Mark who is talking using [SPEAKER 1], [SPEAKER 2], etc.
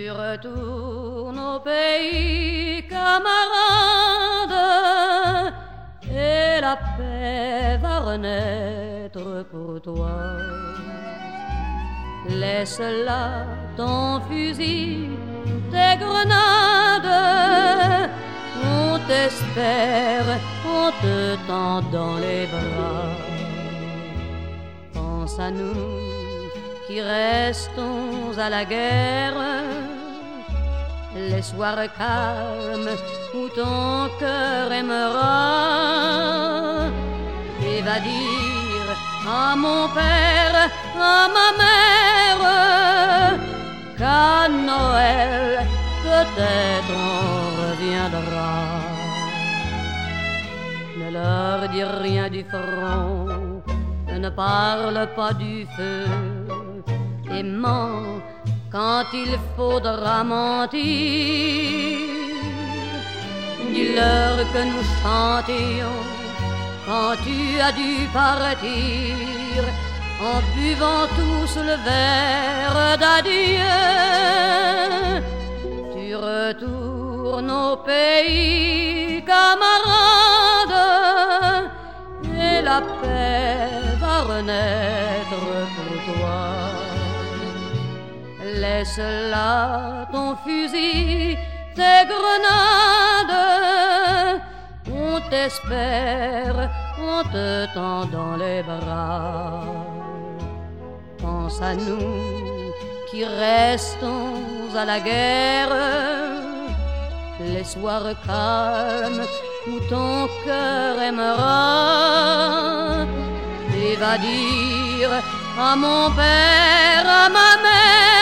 [SPEAKER 1] Tu retournes au pays, camarade, et la paix va renaître pour toi. Laisse là ton fusil, tes grenades, on t'espère, on te tend dans les bras. Pense à nous qui restons à la guerre, les soirs calmes où ton cœur aimera, et va dire à mon père, à ma mère, qu'à Noël peut-être on reviendra. Ne leur dis rien du front, ne parle pas du feu, et mens quand il faudra mentir. Dis-leur que nous chantions quand tu as dû partir, en buvant tous le verre d'adieu. Tu retournes au pays, camarade, et la paix va renaître pour toi. Laisse là ton fusil, tes grenades, on t'espère, on te tend dans les bras. Pense à nous qui restons à la guerre, les soirs calmes où ton cœur aimera, et va dire à mon père, à ma mère,